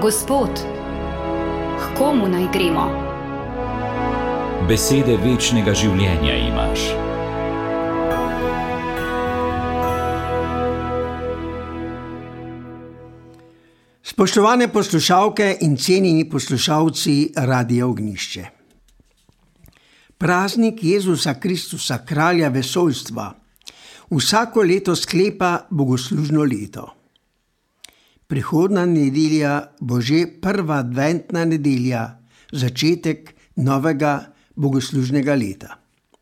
Gospod, k komu naj gremo? Besede večnega življenja imaš. Spoštovane poslušalke in cenjeni poslušalci Radia Ognjišče. Praznik Jezusa Kristusa, kralja vesoljstva, vsako leto sklepa bogoslužno leto. Prihodnja nedelja bo že prva adventna nedelja, začetek novega bogoslužnega leta.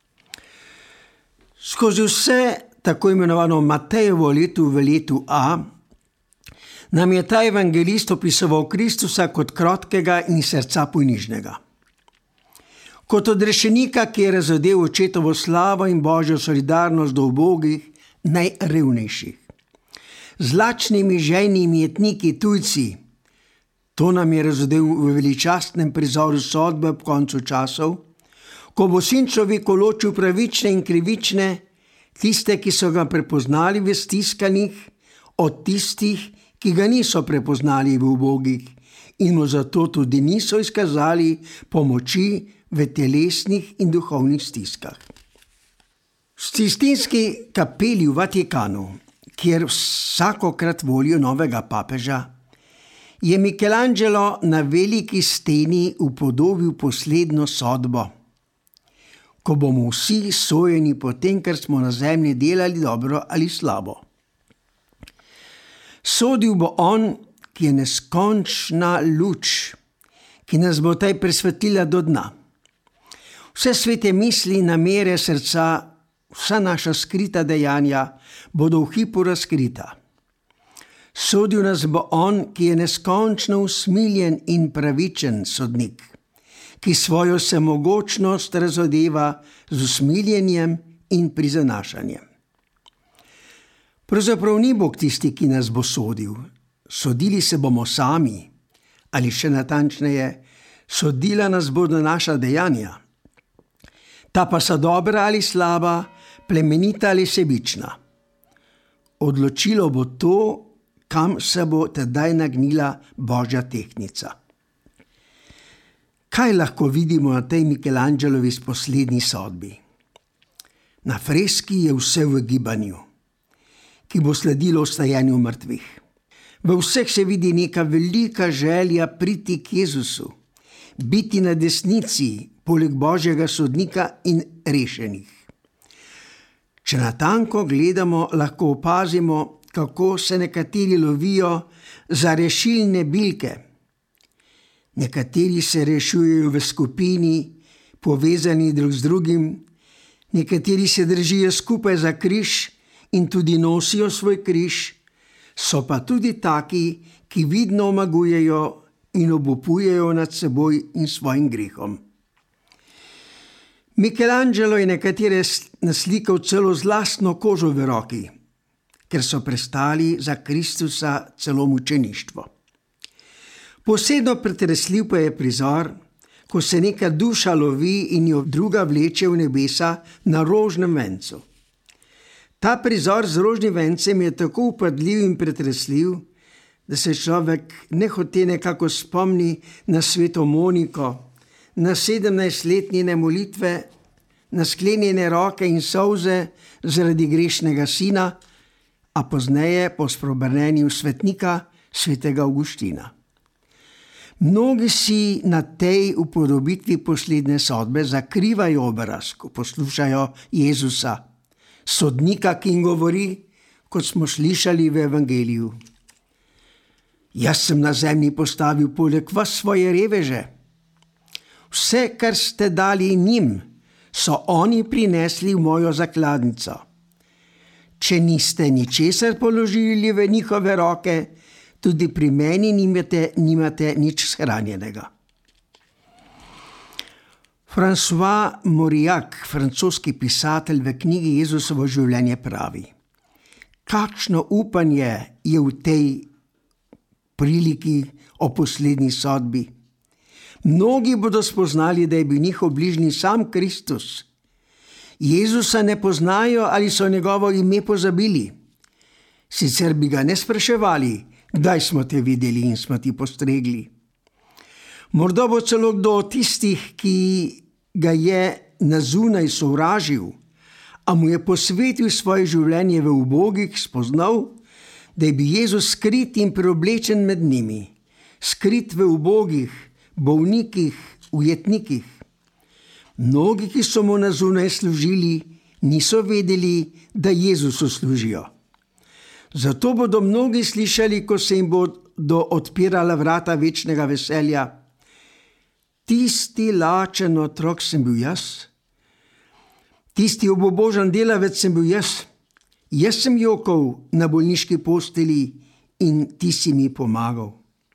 Skozi vse tako imenovano Matejevo leto v letu A nam je ta evangelist opisoval Kristusa kot krotkega in srca ponižnega. Kot odrešenika, ki je razodel očetovo slavo in božjo solidarnost do ubogih, najrevnejših. Z lačnimi, žejnimi jetniki, tujci. To nam je razodel v veličastnem prizoru sodbe ob koncu časov, ko bo sin človeku ločil pravične in krivične, tiste, ki so ga prepoznali v stiskanih, od tistih, ki ga niso prepoznali v ubogih in mu zato tudi niso izkazali pomoči v telesnih in duhovnih stiskah. V Sistinski kapeli v Vatikanu, kjer vsakokrat volijo novega papeža, je Michelangelo na veliki steni upodobil poslednjo sodbo, ko bomo vsi sojeni po tem, kar smo na zemlji delali dobro ali slabo. Sodil bo on, ki je neskončna luč, ki nas bo taj presvetlila do dna. Vse svete misli, namere srca, vsa naša skrita dejanja bodo v hipu razkrita. Sodil nas bo on, ki je neskončno usmiljen in pravičen sodnik, ki svojo vsemogočnost razodeva z usmiljenjem in prizanašanjem. Pravzaprav ni Bog tisti, ki nas bo sodil. Sodili se bomo sami, ali še natančneje, sodila nas bodo naša dejanja. Ta pa so dobra ali slaba, plemenita ali sebična. Odločilo bo to, kam se bo tedaj nagnila božja tehtnica. Kaj lahko vidimo na tej Michelangelovi poslednji sodbi? Na freski je vse v gibanju, ki bo sledilo vstajanju mrtvih. V vseh se vidi neka velika želja priti k Jezusu, biti na desnici poleg božjega sodnika in rešenih. Če natanko gledamo, lahko opazimo, kako se nekateri lovijo za rešilne bilke. Nekateri se rešujejo v skupini, povezani drug z drugim, nekateri se držijo skupaj za križ in tudi nosijo svoj križ, so pa tudi taki, ki vidno omagujejo in obupujejo nad seboj in svojim grehom. Michelangelo je nekatere naslikal celo z lastno kožo v roki, ker so prestali za Kristusa celo mučeništvo. Posebno pretresljiv pa je prizor, ko se neka duša lovi in jo druga vleče v nebesa na rožnem vencu. Ta prizor z rožnim vencem je tako upadljiv in pretresljiv, da se človek nehote nekako spomni na sveto Moniko, na 17-letnine molitve, na sklenjene roke in solze zaradi grešnega sina, a pozneje po spreobrnenju svetnika svetega Avguština. Mnogi si na tej upodobitvi poslednje sodbe zakrivajo obraz, ko poslušajo Jezusa, sodnika, ki jim govori, kot smo slišali v evangeliju. Jaz sem na zemlji postavil poleg vas svoje reveže. Vse, kar ste dali njim, so oni prinesli v mojo zakladnico. Če niste ničesar položili v njihove roke, tudi pri meni nimate nič shranjenega. François Mauriac, francoski pisatelj, v knjigi Jezusovo življenje pravi: kakšno upanje je v tej priliki o poslednji sodbi. Mnogi bodo spoznali, da je bil njihov bližnji sam Kristus. Jezusa ne poznajo ali so njegovo ime pozabili. Sicer bi ga ne spraševali, Kdaj smo te videli in smo ti postregli? Morda bo celo kdo od tistih, ki ga je na zunaj sovražil, a mu je posvetil svoje življenje v ubogih, spoznal, da je bil Jezus skrit in preoblečen med njimi, skrit v ubogih, bolnikih, ujetnikih. Mnogi, ki so mu na zunaj služili, niso vedeli, da Jezusu služijo. Zato bodo mnogi slišali, ko se jim bodo odpirala vrata večnega veselja: tisti lačen otrok sem bil jaz, tisti obubožan delavec sem bil jaz sem jokal na bolniški posteli in ti si mi pomagal.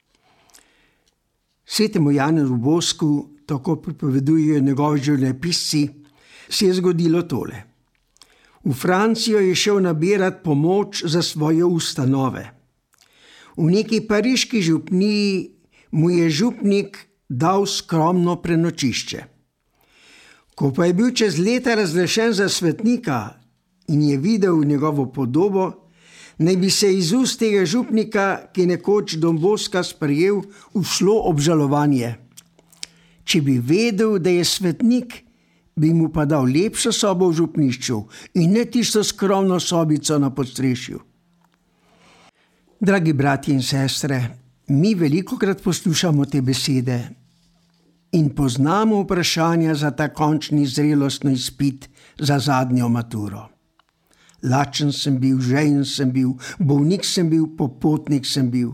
Svetemu Janezu Bosku, tako pripovedujejo njegovi življenjepisci, se je zgodilo tole. V Francijo je šel nabirati pomoč za svoje ustanove. V neki pariški župniji mu je župnik dal skromno prenočišče. Ko pa je bil čez leta razglašen za svetnika in je videl njegovo podobo, naj bi se iz ust tega župnika, ki je nekoč Don Boska sprejel, ušlo obžalovanje. Če bi vedel, da je svetnik, bi mu pa dal lepšo sobo v župnišču in ne tisto skromno sobico na podstrešju. Dragi bratje in sestre, mi velikokrat poslušamo te besede in poznamo vprašanja za ta končni zrelostni izpit za zadnjo maturo. Lačen sem bil, žejen sem bil, bolnik sem bil, popotnik sem bil.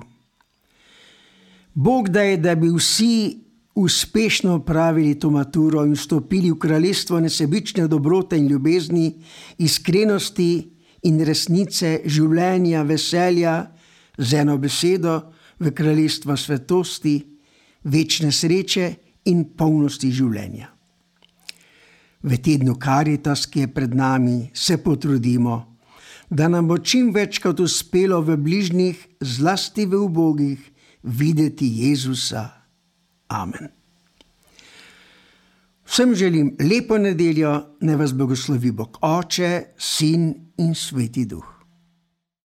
Bog da je, da bi vsi uspešno opravili to maturo in vstopili v kraljestvo nesebične dobrote in ljubezni, iskrenosti in resnice, življenja, veselja, z eno besedo v kraljestvo svetosti, večne sreče in polnosti življenja. V tednu Karitas, ki je pred nami, se potrudimo, da nam bo čim večkrat uspelo v bližnjih, zlasti v ubogih, videti Jezusa. Amen. Vsem želim lepo nedeljo, naj vas blagoslovi Bog Oče, Sin in Sveti Duh.